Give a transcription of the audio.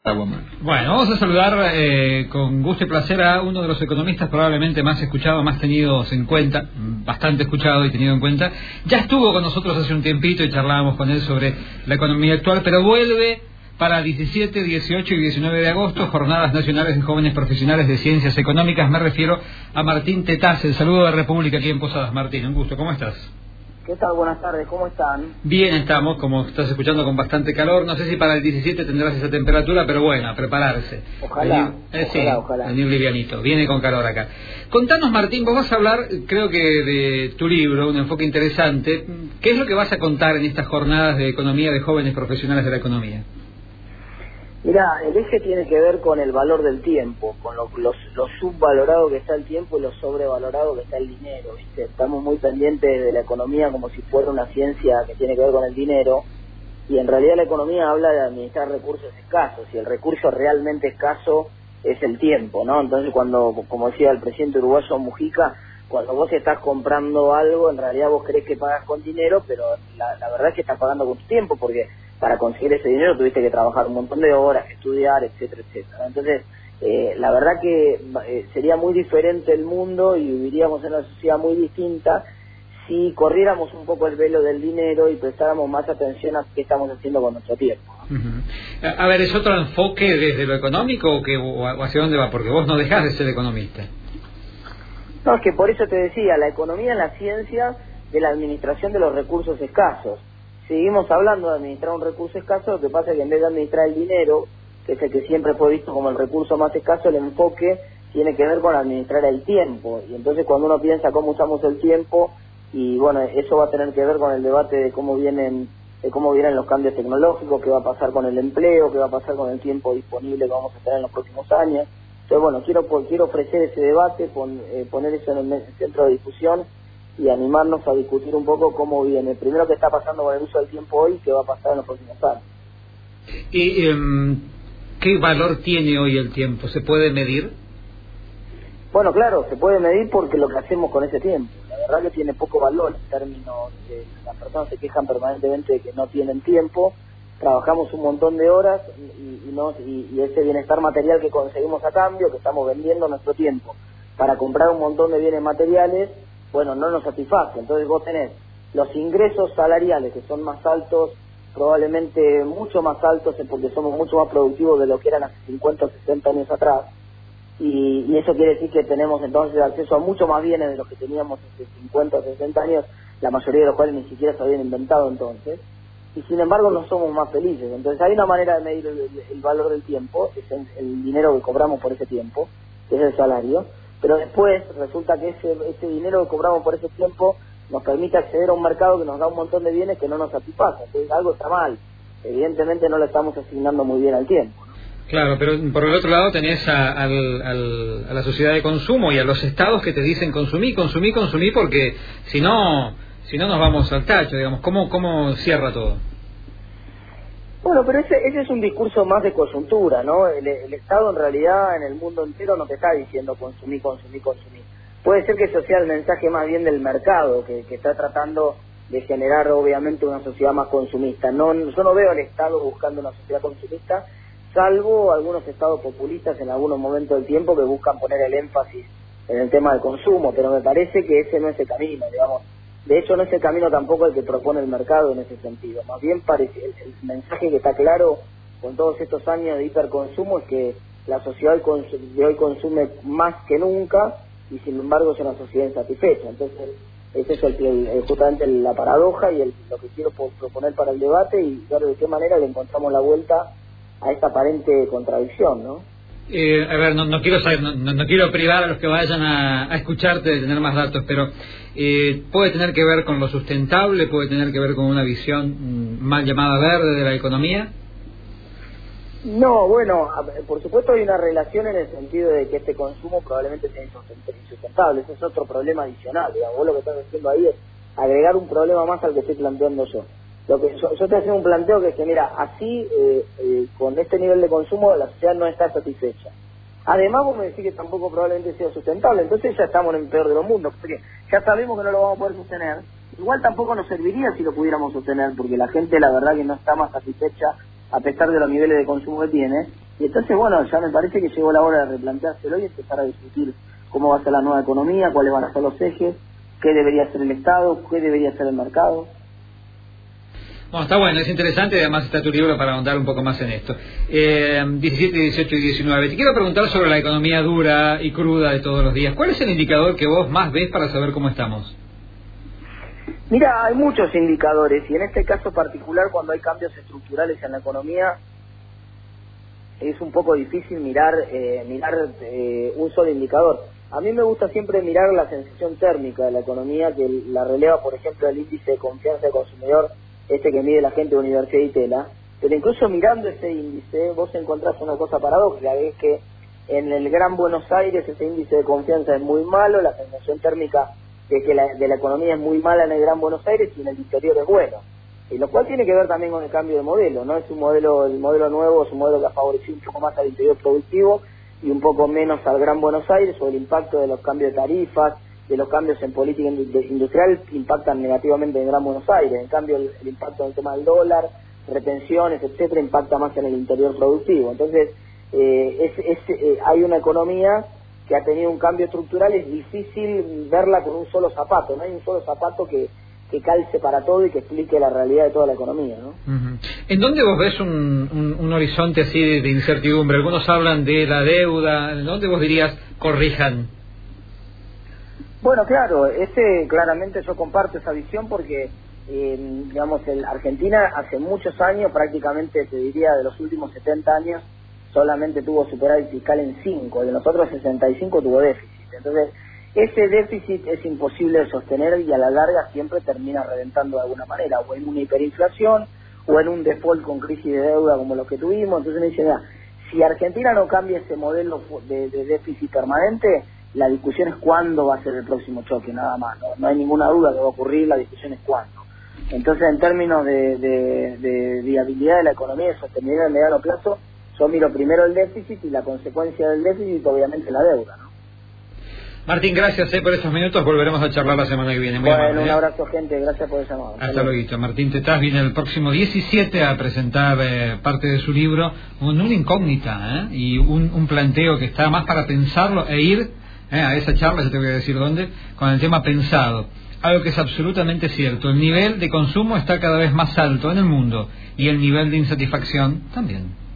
Bueno, vamos a saludar con gusto y placer a uno de los economistas probablemente más escuchados, más tenidos en cuenta, bastante escuchado y tenido en cuenta. Ya estuvo con nosotros hace un tiempito y charlábamos con él sobre la economía actual, pero vuelve para 17, 18 y 19 de agosto, Jornadas Nacionales de Jóvenes Profesionales de Ciencias Económicas. Me refiero a Martín Tetaz, el saludo de República aquí en Posadas. Martín, un gusto, ¿cómo estás? ¿Qué tal? Buenas tardes, ¿cómo están? Bien, estamos, como estás escuchando, con bastante calor. No sé si para el 17 tendrás esa temperatura, pero bueno, a prepararse. Ojalá, ojalá. Venir livianito, viene con calor acá. Contanos, Martín, vos vas a hablar, creo que de tu libro, un enfoque interesante. ¿Qué es lo que vas a contar en estas jornadas de economía de jóvenes profesionales de la economía? Mirá, el eje tiene que ver con el valor del tiempo, con lo subvalorado que está el tiempo y lo sobrevalorado que está el dinero, ¿viste? Estamos muy pendientes de la economía como si fuera una ciencia que tiene que ver con el dinero, y en realidad la economía habla de administrar recursos escasos, y el recurso realmente escaso es el tiempo, ¿no? Entonces cuando, como decía el presidente uruguayo Mujica, cuando vos estás comprando algo, en realidad vos creés que pagas con dinero, pero la verdad es que estás pagando con tu tiempo, porque para conseguir ese dinero tuviste que trabajar un montón de horas, estudiar, etcétera, etcétera. Entonces, la verdad que sería muy diferente el mundo y viviríamos en una sociedad muy distinta si corriéramos un poco el velo del dinero y prestáramos más atención a qué estamos haciendo con nuestro tiempo. Uh-huh. A ver, ¿es otro enfoque desde lo económico o hacia dónde va? Porque vos no dejás de ser economista. No, es que por eso te decía, la economía es la ciencia de la administración de los recursos escasos. Seguimos hablando de administrar un recurso escaso, lo que pasa es que en vez de administrar el dinero, que es el que siempre fue visto como el recurso más escaso, el enfoque tiene que ver con administrar el tiempo. Y entonces cuando uno piensa cómo usamos el tiempo, y bueno, eso va a tener que ver con el debate de cómo vienen los cambios tecnológicos, qué va a pasar con el empleo, qué va a pasar con el tiempo disponible que vamos a tener en los próximos años. Entonces bueno, quiero ofrecer ese debate, poner eso en el centro de discusión y animarnos a discutir un poco cómo viene. Primero, qué está pasando con el uso del tiempo hoy y qué va a pasar en los próximos años. ¿Y qué valor tiene hoy el tiempo? ¿Se puede medir? Bueno, claro, se puede medir porque lo que hacemos con ese tiempo. La verdad que tiene poco valor en términos de las personas se quejan permanentemente de que no tienen tiempo, trabajamos un montón de horas y ese bienestar material que conseguimos a cambio, que estamos vendiendo nuestro tiempo para comprar un montón de bienes materiales, bueno, no nos satisface. Entonces vos tenés los ingresos salariales que son más altos, probablemente mucho más altos porque somos mucho más productivos de lo que eran hace 50 o 60 años atrás, y eso quiere decir que tenemos entonces acceso a mucho más bienes de los que teníamos hace 50 o 60 años, la mayoría de los cuales ni siquiera se habían inventado entonces, y sin embargo no somos más felices. Entonces hay una manera de medir el valor del tiempo, es el dinero que cobramos por ese tiempo, que es el salario, pero después resulta que ese dinero que cobramos por ese tiempo nos permite acceder a un mercado que nos da un montón de bienes que no nos satisface. Entonces algo está mal, evidentemente no le estamos asignando muy bien al tiempo, ¿no? Claro, pero por el otro lado tenés a la sociedad de consumo y a los estados que te dicen consumí, porque si no nos vamos al tacho, digamos. ¿Cómo cierra todo? Bueno, pero ese es un discurso más de coyuntura, ¿no? El Estado en realidad en el mundo entero no te está diciendo consumí. Puede ser que eso sea el mensaje más bien del mercado, que está tratando de generar obviamente una sociedad más consumista. Yo no veo al Estado buscando una sociedad consumista, salvo algunos estados populistas en algunos momentos del tiempo que buscan poner el énfasis en el tema del consumo, pero me parece que ese no es el camino, digamos. De hecho, no es el camino tampoco el que propone el mercado en ese sentido. Más bien parece el mensaje que está claro con todos estos años de hiperconsumo es que la sociedad de hoy consume más que nunca y sin embargo es una sociedad insatisfecha. Entonces, ese es justamente la paradoja y lo que quiero proponer para el debate y ver de qué manera le encontramos la vuelta a esta aparente contradicción, ¿no? A ver, no quiero saber, no quiero privar a los que vayan a escucharte de tener más datos, pero ¿puede tener que ver con lo sustentable? ¿Puede tener que ver con una visión mal llamada verde de la economía? No, bueno, por supuesto hay una relación en el sentido de que este consumo probablemente sea insustentable. Ese es otro problema adicional, digamos. Vos lo que estás haciendo ahí es agregar un problema más al que estoy planteando yo. Yo estoy haciendo un planteo que es que, mira, así, con este nivel de consumo, la sociedad no está satisfecha. Además, vos me decís que tampoco probablemente sea sustentable, entonces ya estamos en el peor de los mundos, porque ya sabemos que no lo vamos a poder sostener. Igual tampoco nos serviría si lo pudiéramos sostener, porque la gente, la verdad, que no está más satisfecha, a pesar de los niveles de consumo que tiene, Y entonces, bueno, ya me parece que llegó la hora de replanteárselo y empezar a discutir cómo va a ser la nueva economía, cuáles van a ser los ejes, qué debería ser el Estado, qué debería ser el mercado. Bueno, está bueno, es interesante, además está tu libro para ahondar un poco más en esto. 17, 18 y 19. Te quiero preguntar sobre la economía dura y cruda de todos los días. ¿Cuál es el indicador que vos más ves para saber cómo estamos? Mira, hay muchos indicadores y en este caso particular, cuando hay cambios estructurales en la economía, es un poco difícil mirar un solo indicador. A mí me gusta siempre mirar la sensación térmica de la economía, que la releva, por ejemplo, el índice de confianza del consumidor, que mide la gente de Universidad y Tela. Pero incluso mirando ese índice, vos encontrás una cosa paradójica, que es que en el Gran Buenos Aires ese índice de confianza es muy malo, la sensación térmica de la economía es muy mala en el Gran Buenos Aires y en el interior es bueno. Y lo cual tiene que ver también con el cambio de modelo, ¿no? El modelo nuevo es un modelo que ha favorecido un poco más al interior productivo y un poco menos al Gran Buenos Aires, o el impacto de los cambios de tarifas, de los cambios en política industrial impactan negativamente en Gran Buenos Aires. En cambio, el impacto en el tema del dólar, retenciones, etcétera, impacta más en el interior productivo. Entonces, hay una economía que ha tenido un cambio estructural, es difícil verla con un solo zapato, no hay un solo zapato que calce para todo y que explique la realidad de toda la economía, ¿no? Uh-huh. ¿En dónde vos ves un horizonte así de incertidumbre? Algunos hablan de la deuda, ¿en dónde vos dirías corrijan? Bueno, claro, claramente yo comparto esa visión porque, Argentina hace muchos años, prácticamente te diría de los últimos 70 años, solamente tuvo superávit fiscal en 5, y en los otros 65 tuvo déficit. Entonces, ese déficit es imposible de sostener y a la larga siempre termina reventando de alguna manera, o en una hiperinflación, o en un default con crisis de deuda como los que tuvimos. Entonces me dicen, si Argentina no cambia ese modelo de déficit permanente, la discusión es cuándo va a ser el próximo choque, nada más. No hay ninguna duda que va a ocurrir, la discusión es cuándo. Entonces, en términos de viabilidad de la economía y sostenibilidad a mediano plazo, yo miro primero el déficit y la consecuencia del déficit, obviamente, la deuda, ¿no? Martín, gracias por estos minutos. Volveremos a charlar la semana que viene. Muy amable, un abrazo, gente. Gracias por el llamado. Hasta luego. Martín Tetaz viene el próximo 17 a presentar parte de su libro, una incógnita y un planteo que está más para pensarlo e ir a esa charla, ya te voy a decir dónde, con el tema pensado. Algo que es absolutamente cierto. El nivel de consumo está cada vez más alto en el mundo y el nivel de insatisfacción también.